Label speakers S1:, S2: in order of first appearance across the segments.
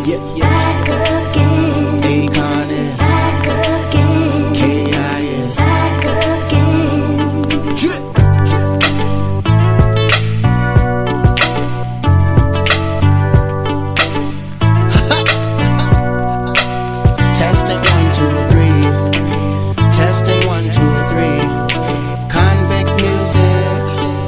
S1: Back again.
S2: Akon is.
S1: Back again.
S2: K.I. is.
S1: Back again.
S2: Drip. Testing 1, 2, 3. Testing 1, 2, 3. Convict music.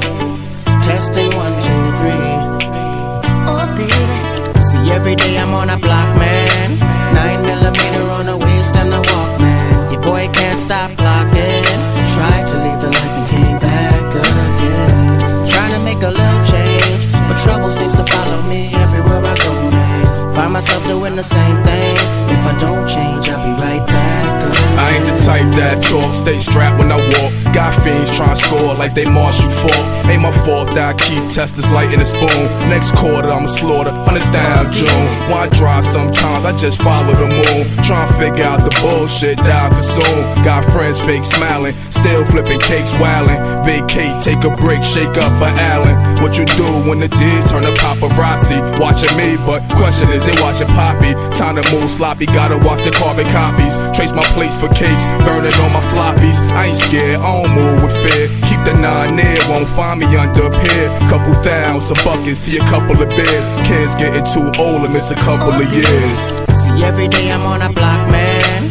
S2: Testing 1, 2, 3.
S1: Oh baby.
S2: See, every day I'm on a block, man. 9mm on the waist and a Walkman. Your boy can't stop clocking. Tried to leave the life and came back again. Trying to make a little change, but trouble seems to follow me everywhere I go, man. Find myself doing the same thing. If I don't change, I'll be right back again.
S3: I ain't the type that talk, stay strapped when I walk. Got fiends trying to score like they Marshall Faulk. Ain't my fault that I keep testers light in the spoon. Next quarter I'ma slaughter, 100 down June. When I drive sometimes I just follow the moon. Trying to figure out the bullshit that I consume. Got friends fake smiling, still flipping cakes wildin'. Vacate, take a break, shake up a Allen. What you do when the D's turn to paparazzi? Watching me, but question is they watching Poppy. Time to move sloppy, gotta watch the carbon copies. Trace my place for cakes, burning on my floppies. I ain't scared, I don't move with fear. Keep the 9 near, won't find me under a pier. Couple thousand buckets to a couple of beers. Kids getting too old and miss a couple of years.
S2: See, every day I'm on a block, man.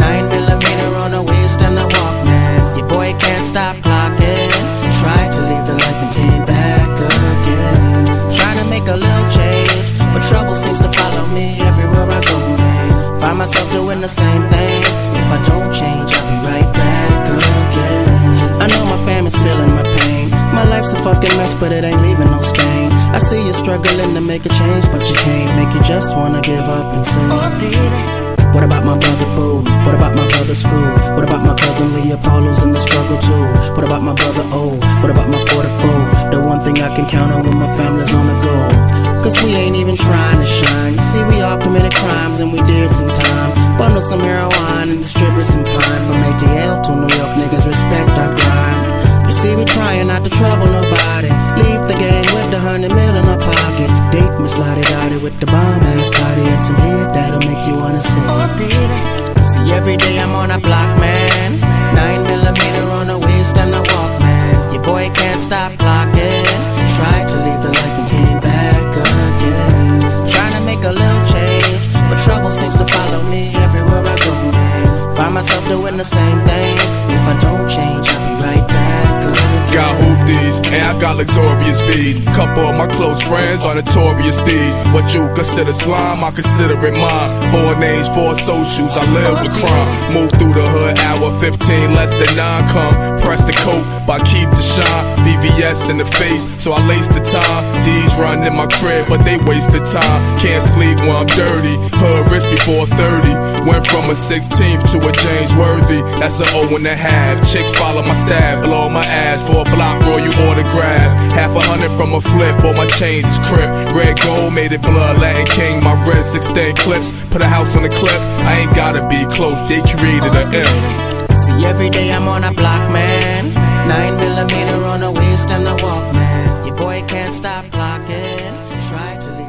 S2: 9mm on the waist and a Walkman. Your boy can't stop clocking. Tried to leave the life and came back again. Trying to make a little change, but trouble seems to follow me everywhere I go, man. Find myself doing the same thing. If I don't change, I'll be right back again. I know my family's feeling my pain. My life's a fucking mess, but it ain't leaving no stain. I see you struggling to make a change, but you can't. Make you just wanna give up and say,
S1: Oh baby.
S2: what about my brother Boo? What about my brother Screw? What about my cousin Leopold who's in the struggle too? What about my brother O? What about my 44? The one thing I can count on when my family's on the go. Cause we ain't even trying to shine. You see, we all committed crimes and we did some time. Bundle some heroin and distribute some pine. From ATL to New York, niggas respect our grind. You see, we trying not to trouble nobody. Leave the game with the 100 mil in our pocket. Date Miss Lottie Dottie with the bomb ass party and some head that'll make you wanna sing.
S1: Oh baby.
S2: See, every day I'm on a block, man. 9mm on the waist and a Walkman. Your boy can't stop clocking. Tried to leave the life and came back again. Trying to make a little change, but trouble seems to follow me everywhere I go, man. Find myself doing the same thing. If I don't change, I'll be right back again.
S3: Got hoopties, and I got luxurious fees. Couple of my close friends are notorious thieves. What you consider slime, I consider it mine. 4 names, 4 socials, I live with crime. Move through the hood, hour 15, less than 9 come. Press the coat, but keep the shine. VVS in the face, so I lace the time. These run in my crib, but they waste the time. Can't sleep when I'm dirty, hood rich before 30. Went from a 16th to a James Worthy, that's an 0.5. Chicks follow my stab, blow my ass for a block royal autograph. Half 100 from a flip, all my chains is crip. Red gold made it blood, Latin King, my wrist 16 clips. Put a house on the cliff, I ain't gotta be close, they created an if.
S2: See, every day I'm on a block, man. 9mm on the waist and a Walkman. Your boy can't stop clocking. Try to leave